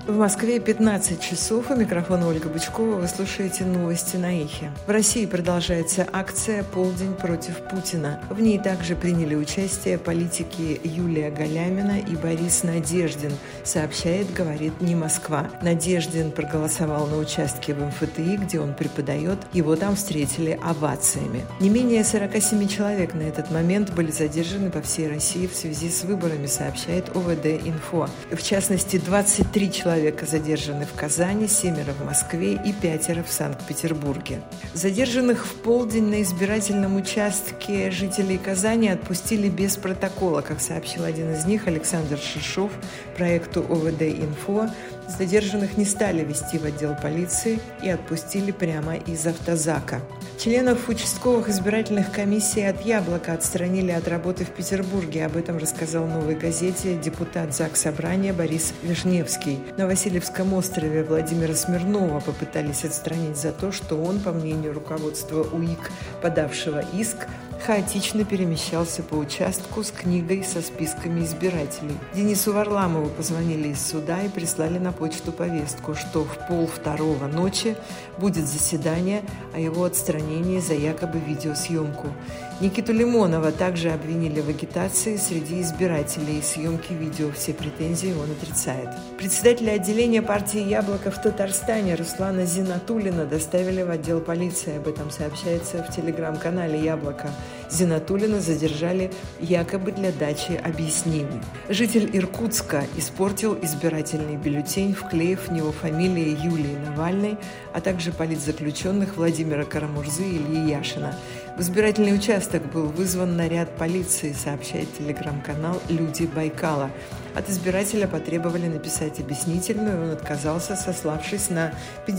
В Москве 15 часов. У микрофона Ольга Бычкова. Вы слушаете новости на Эхе. В России продолжается акция «Полдень против Путина». В ней также приняли участие политики Юлия Галямина и Борис Надеждин, сообщает, говорит «Не Москва». Надеждин проголосовал на участке в МФТИ, где он преподает. Его там встретили овациями. Не менее 47 человек на этот момент были задержаны по всей России в связи с выборами, сообщает ОВД-Инфо. В частности, 23 человека задержаны в Казани, 7 в Москве и 5 в Санкт-Петербурге. Задержанных в полдень на избирательном участке жителей Казани отпустили без протокола, как сообщил один из них, Александр Шишов, проекту ОВД-Инфо. Задержанных не стали везти в отдел полиции и отпустили прямо из автозака. Членов участковых избирательных комиссий от «Яблока» отстранили от работы в Петербурге. Об этом рассказал «Новой газете» депутат Заксобрания Борис Вишневский. На Васильевском острове Владимира Смирнова попытались отстранить за то, что он, по мнению руководства УИК, подавшего иск, хаотично перемещался по участку с книгой со списками избирателей. Денису Варламову позвонили из суда и прислали на почту повестку, что в 1:30 ночи будет заседание о его отстранении за якобы видеосъемку. Никиту Лимонова также обвинили в агитации среди избирателей и съемки видео. Все претензии он отрицает. Председателя отделения партии «Яблоко» в Татарстане Руслана Зинатуллина доставили в отдел полиции. Об этом сообщается в телеграм-канале «Яблоко». Зинатуллина задержали якобы для дачи объяснений. Житель Иркутска испортил избирательный бюллетень, вклеив в него фамилии Юлии Навальной, а также политзаключенных Владимира Карамурзы и Ильи Яшина. В избирательный участок был вызван наряд полиции, сообщает телеграм-канал «Люди Байкала». От избирателя потребовали написать объяснительную, он отказался, сославшись на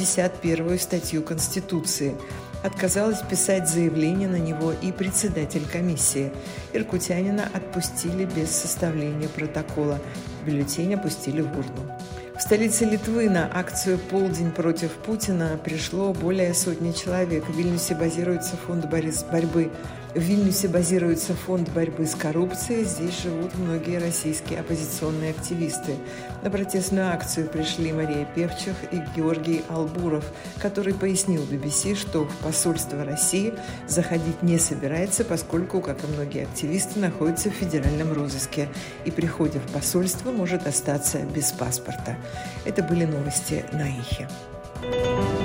51-ю статью Конституции. Отказалась писать заявление на него и председатель комиссии. Иркутянина отпустили без составления протокола. Бюллетень опустили в урну. В столице Литвы на акцию «Полдень против Путина» пришло более сотни человек. В Вильнюсе базируется фонд борьбы с коррупцией. Здесь живут многие российские оппозиционные активисты. На протестную акцию пришли Мария Певчих и Георгий Албуров, который пояснил BBC, что в посольство России заходить не собирается, поскольку, как и многие активисты, находится в федеральном розыске и при входе в посольство может остаться без паспорта. Это были новости на Эхе.